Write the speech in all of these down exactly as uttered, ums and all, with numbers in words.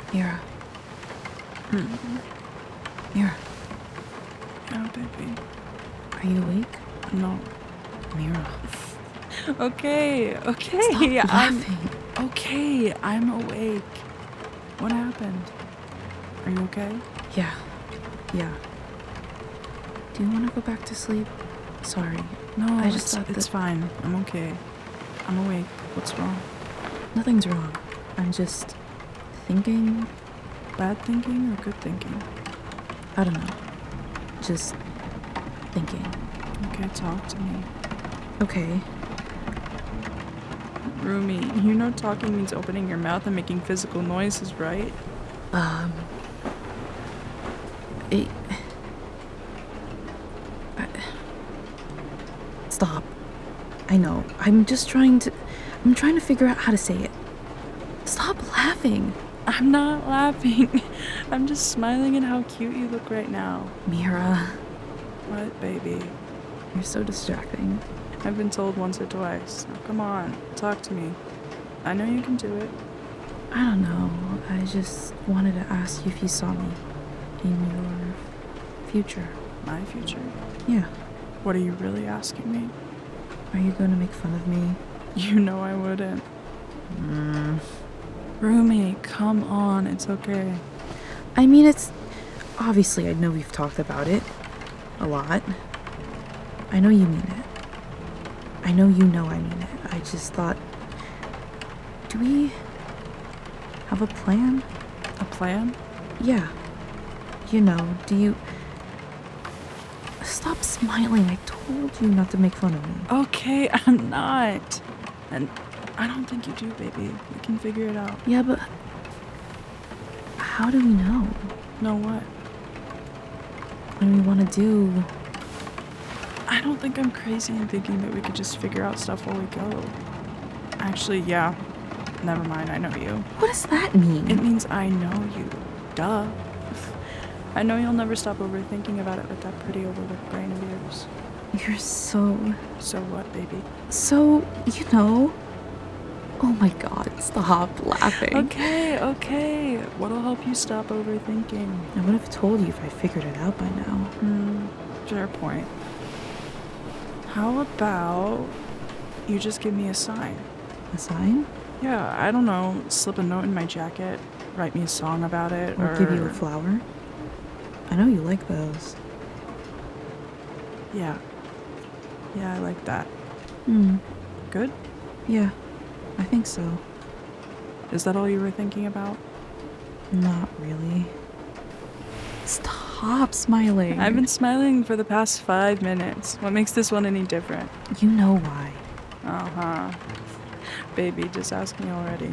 Mira. Mm-hmm. Mira. Yeah, baby. Are you awake? No. Mira. Okay, okay. Stop I'm laughing. okay. I'm awake. What happened? Are you okay? Yeah. Yeah. Do you want to go back to sleep? Sorry. No, I just it's, thought it's that fine. I'm okay. I'm awake. What's wrong? nothing's wrong. I'm just thinking. Bad thinking or good thinking? I don't know. Just thinking. Okay, talk to me. Okay. Rumi, you know talking means opening your mouth and making physical noises, right? Um. It, I, stop. I know. I'm just trying to. I'm trying to figure out how to say it. Stop laughing. I'm not laughing. I'm just smiling at how cute you look right now. Mira. What, baby? You're so distracting. I've been told once or twice. Now, come on, talk to me. I know you can do it. I don't know. I just wanted to ask you if you saw me in your future. My future? Yeah. What are you really asking me? Are you going to make fun of me? You know I wouldn't. Mm. Rumi, come on, it's okay. I mean, it's... Obviously, I know we've talked about it. A lot. I know you mean it. I know you know I mean it. I just thought... Do we... have a plan? A plan? Yeah. You know, do you... Stop smiling. I told you not to make fun of me. Okay, I'm not. And I don't think you do, baby. We can figure it out. Yeah, but... How do we know? Know what? What do we want to do? I don't think I'm crazy in thinking that we could just figure out stuff while we go. Actually, yeah. Never mind, I know you. What does that mean? It means I know you. Duh. I know you'll never stop overthinking about it with that pretty overlooked brain of yours. You're so... So what, baby? So, you know... Oh my god, stop laughing. Okay, okay. What'll help you stop overthinking? I would have told you if I figured it out by now. Hmm, fair point. How about you just give me a sign? A sign? Yeah, I don't know. Slip a note in my jacket, write me a song about it, Or or... give you a flower? I know you like those. Yeah. Yeah, I like that. Hmm. Good? Yeah, I think so. Is that all you were thinking about? Not really. Stop smiling. I've been smiling for the past five minutes. What makes this one any different? You know why. Uh-huh. Baby, just ask me already.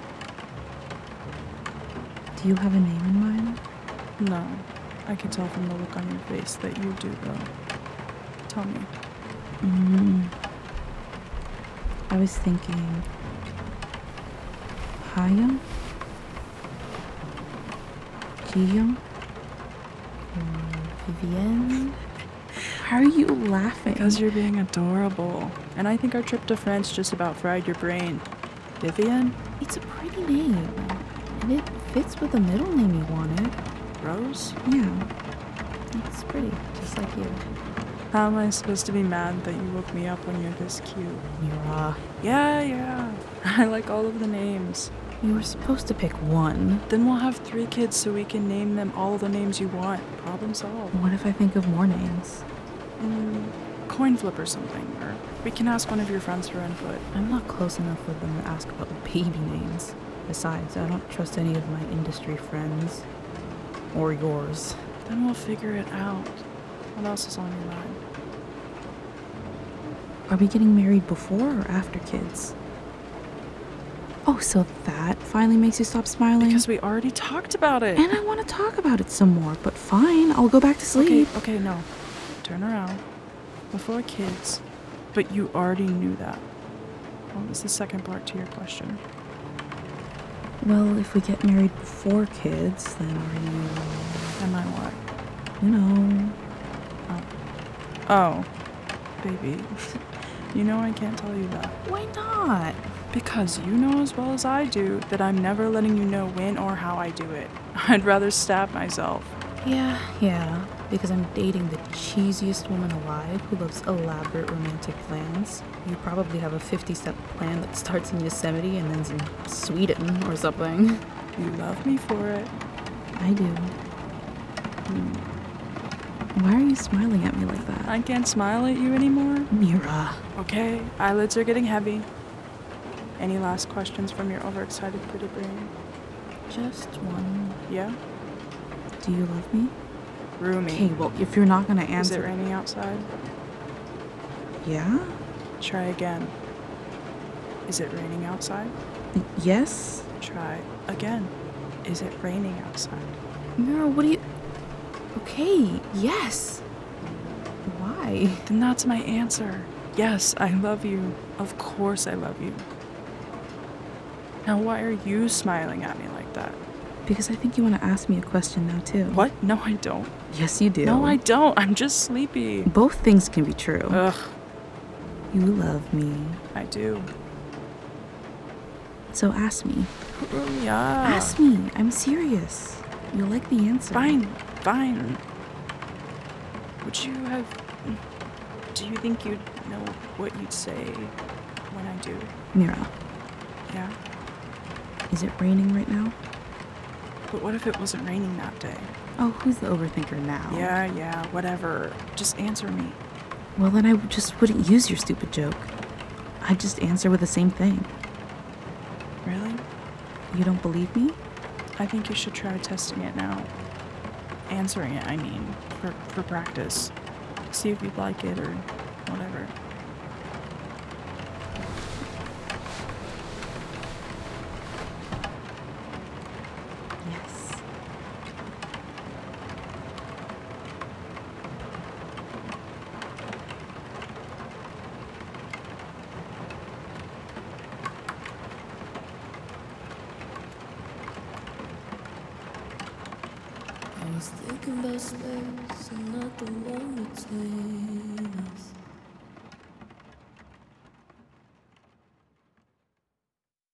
Do you have a name in mind? No. I can tell from the look on your face that you do, though. Tell me. Mm. I was thinking... Hayam? Jiyang? Or Vivienne? Why are you laughing? Because you're being adorable. And I think our trip to France just about fried your brain. Vivienne? It's a pretty name. And it fits with the middle name you wanted. Rose? Yeah. It's pretty, just like you. How am I supposed to be mad that you woke me up when you're this cute? Mira. Yeah, yeah. I like all of the names. You were supposed to pick one. Then we'll have three kids so we can name them all the names you want. Problem solved. What if I think of more names? Mm, coin flip or something. Or we can ask one of your friends for input. I'm not close enough with them to ask about baby names. Besides, I don't trust any of my industry friends. Or yours. Then we'll figure it out. What else is on your mind? Are we getting married before or after kids? Oh, so that finally makes you stop smiling? Because we already talked about it. And I want to talk about it some more, but fine, I'll go back to sleep. Okay, okay, no. Turn around. Before kids. But you already knew that. What was the second part to your question? Well, if we get married before kids, then are you... Am I what? You know... Oh. Oh. Baby. You know I can't tell you that. Why not? Because you know as well as I do that I'm never letting you know when or how I do it. I'd rather stab myself. Yeah, yeah, because I'm dating the cheesiest woman alive who loves elaborate romantic plans. You probably have a fifty-step plan that starts in Yosemite and ends in Sweden or something. You love me for it. I do. Why are you smiling at me like that? I can't smile at you anymore. Mira. Okay, eyelids are getting heavy. Any last questions from your overexcited pretty brain? Just one. Yeah? Do you love me? Rumi. Okay, well, if you're not gonna Is answer... it raining outside? Yeah? Try again. Is it raining outside? Y- yes? Try again. Is it raining outside? Mira, what do you... Okay, yes. Why? Then that's my answer. Yes, I love you. Of course I love you. Now why are you smiling at me like that? Because I think you want to ask me a question now, too. What? No, I don't. Yes, you do. No, I don't. I'm just sleepy. Both things can be true. Ugh, You love me. I do. So ask me. Yeah. Ask me. I'm serious. You'll like the answer. Fine, fine. Would you have... Do you think you'd know what you'd say when I do? Mira, Yeah? is it raining right now? But what if it wasn't raining that day? Oh, who's the overthinker now? Yeah, yeah, whatever. Just answer me. Well, then I w- just wouldn't use your stupid joke. I'd just answer with the same thing. Really? You don't believe me? I think you should try testing it now. Answering it, I mean, for, for practice. See if you'd like it or whatever. Yes. I was thinking about space and not the one to take.